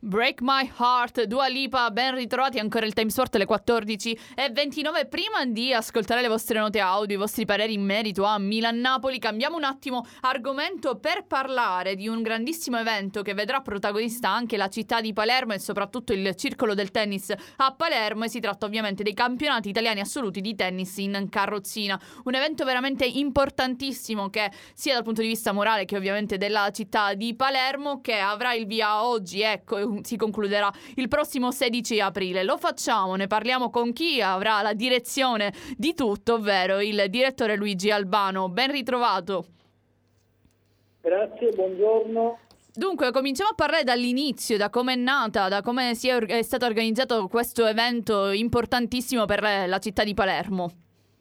Break My Heart, Dua Lipa, ben ritrovati, ancora il Time Sport alle 14:29. Prima di ascoltare le vostre note audio, i vostri pareri in merito a Milan-Napoli, cambiamo un attimo argomento per parlare di un grandissimo evento che vedrà protagonista anche la città di Palermo e soprattutto il circolo del tennis a Palermo, e si tratta ovviamente dei campionati italiani assoluti di tennis in carrozzina, un evento veramente importantissimo che sia dal punto di vista morale che ovviamente della città di Palermo, che avrà il via oggi, ecco, si concluderà il prossimo 16 aprile. Lo facciamo, ne parliamo con chi avrà la direzione di tutto, ovvero il direttore Luigi Albano. Ben ritrovato. Grazie, buongiorno. Dunque, cominciamo a parlare dall'inizio, da come è nata, da come è stato organizzato questo evento importantissimo per la città di Palermo.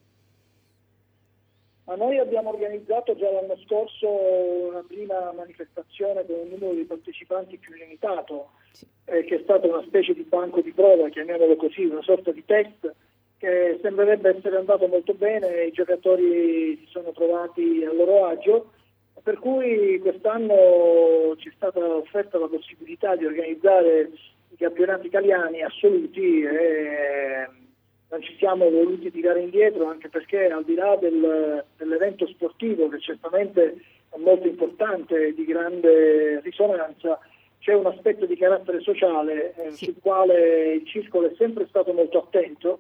Ma noi abbiamo organizzato già l'anno scorso una prima manifestazione con un numero di partecipanti più limitato, sì, che è stata una specie di banco di prova, chiamiamolo così, una sorta di test che sembrerebbe essere andato molto bene, i giocatori si sono trovati a loro agio, per cui quest'anno ci è stata offerta la possibilità di organizzare i campionati italiani assoluti e non ci siamo voluti tirare indietro, anche perché al di là dell'evento sportivo, che certamente è molto importante, di grande risonanza, c'è un aspetto di carattere sociale sul quale il circolo è sempre stato molto attento,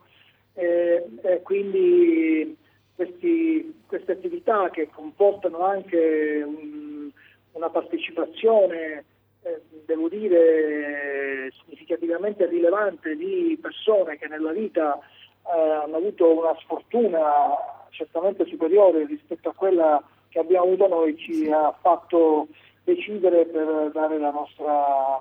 e quindi queste attività che comportano anche una partecipazione devo dire significativamente rilevante di persone che nella vita hanno avuto una sfortuna certamente superiore rispetto a quella che abbiamo avuto noi, ci ha fatto decidere per dare la nostra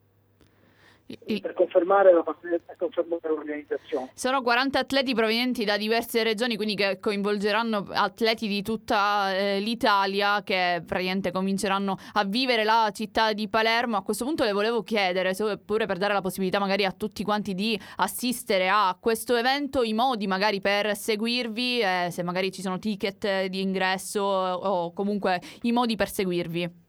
per confermare l'organizzazione. Sono 40 atleti provenienti da diverse regioni, quindi che coinvolgeranno atleti di tutta l'Italia, che praticamente cominceranno a vivere la città di Palermo. A questo punto le volevo chiedere, pure per dare la possibilità magari a tutti quanti di assistere a questo evento, i modi magari per seguirvi, se magari ci sono ticket di ingresso o comunque i modi per seguirvi.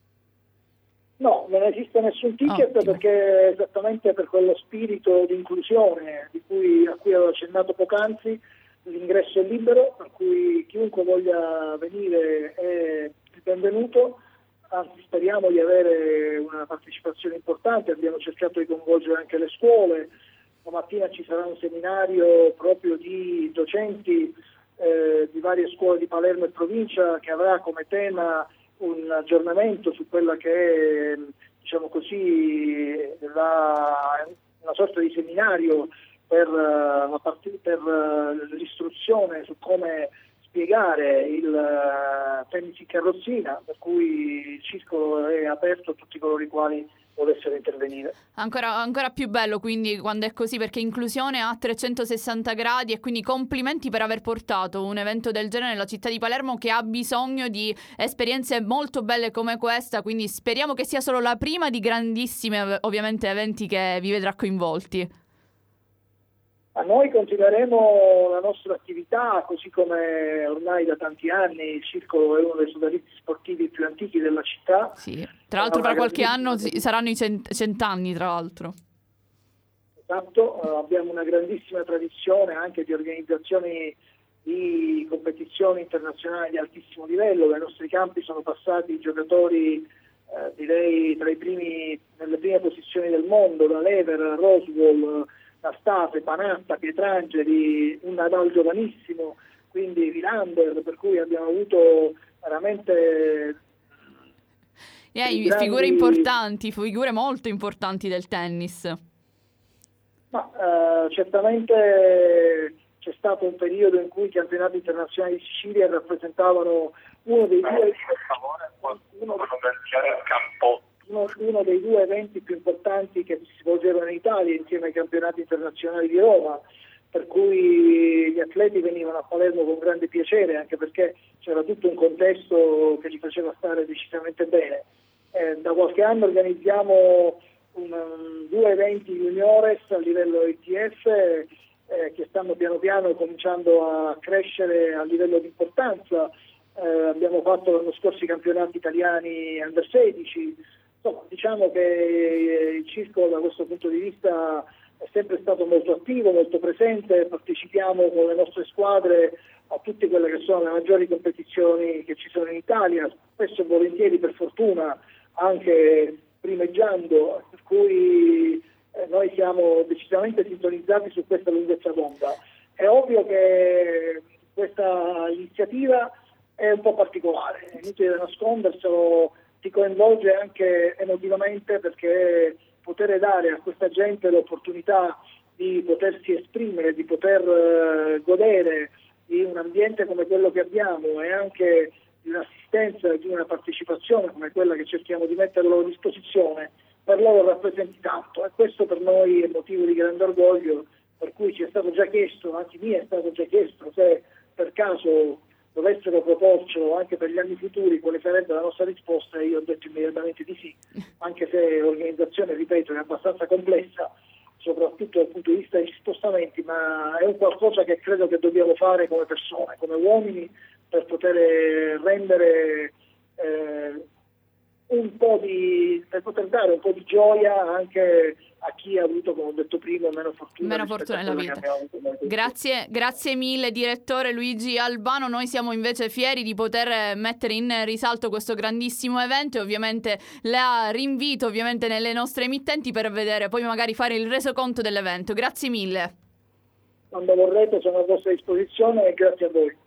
No, non esiste nessun ticket, perché esattamente per quello spirito di inclusione a cui avevo accennato poc'anzi, l'ingresso è libero, per cui chiunque voglia venire è il benvenuto, anzi speriamo di avere una partecipazione importante, abbiamo cercato di coinvolgere anche le scuole, domattina ci sarà un seminario proprio di docenti di varie scuole di Palermo e provincia, che avrà come tema un aggiornamento su quella che è, diciamo così, una sorta di seminario per l'istruzione su come spiegare il tennis in carrozzina, per cui il circolo è aperto a tutti coloro i quali volessero intervenire. Ancora più bello quindi quando è così, perché inclusione a 360 gradi, e quindi complimenti per aver portato un evento del genere nella città di Palermo, che ha bisogno di esperienze molto belle come questa, quindi speriamo che sia solo la prima di grandissimi ovviamente eventi che vi vedrà coinvolti. A noi continueremo la nostra attività, così come ormai da tanti anni il circolo è uno dei sodalizi sportivi più antichi della città. Sì, tra l'altro fra qualche anno saranno i 100 anni, tra l'altro. Esatto, abbiamo una grandissima tradizione anche di organizzazioni di competizioni internazionali di altissimo livello. Dai nostri campi sono passati giocatori direi tra nelle prime posizioni del mondo, da Lever, Roswell, Nastase, Panatta, Pietrangeli, un Nadal giovanissimo, quindi Vilander, per cui abbiamo avuto veramente figure molto importanti del tennis. Ma certamente c'è stato un periodo in cui i campionati internazionali di Sicilia rappresentavano uno dei due eventi più importanti che si svolgevano in Italia, insieme ai campionati internazionali di Roma, per cui gli atleti venivano a Palermo con grande piacere, anche perché c'era tutto un contesto che li faceva stare decisamente bene. Da qualche anno organizziamo due eventi juniores a livello ITF che stanno piano piano cominciando a crescere a livello di importanza. Abbiamo fatto l'anno scorso i campionati italiani Under 16, Diciamo che il circolo da questo punto di vista è sempre stato molto attivo, molto presente, partecipiamo con le nostre squadre a tutte quelle che sono le maggiori competizioni che ci sono in Italia, spesso e volentieri, per fortuna, anche primeggiando, per cui noi siamo decisamente sintonizzati su questa lunghezza d'onda. È ovvio che questa iniziativa è un po' particolare, è inutile nasconderselo, ti coinvolge anche emotivamente, perché poter dare a questa gente l'opportunità di potersi esprimere, di poter godere di un ambiente come quello che abbiamo e anche di un'assistenza e di una partecipazione come quella che cerchiamo di mettere a loro disposizione, per loro rappresenti tanto, e questo per noi è motivo di grande orgoglio, per cui ci è stato già chiesto, anzi mi è stato già chiesto, se per caso dovessero proporcelo anche per gli anni futuri quale sarebbe la nostra risposta, e io ho detto immediatamente di sì, anche se l'organizzazione, ripeto, è abbastanza complessa, soprattutto dal punto di vista degli spostamenti, ma è un qualcosa che credo che dobbiamo fare come persone, come uomini, per poter rendere per poter dare un po' di gioia anche a chi ha avuto, come ho detto prima, meno fortuna nella vita. Grazie mille, direttore Luigi Albano. Noi siamo invece fieri di poter mettere in risalto questo grandissimo evento, e ovviamente la rinvito nelle nostre emittenti per vedere, poi magari fare il resoconto dell'evento. Grazie mille. Quando vorrete sono a vostra disposizione, e grazie a voi.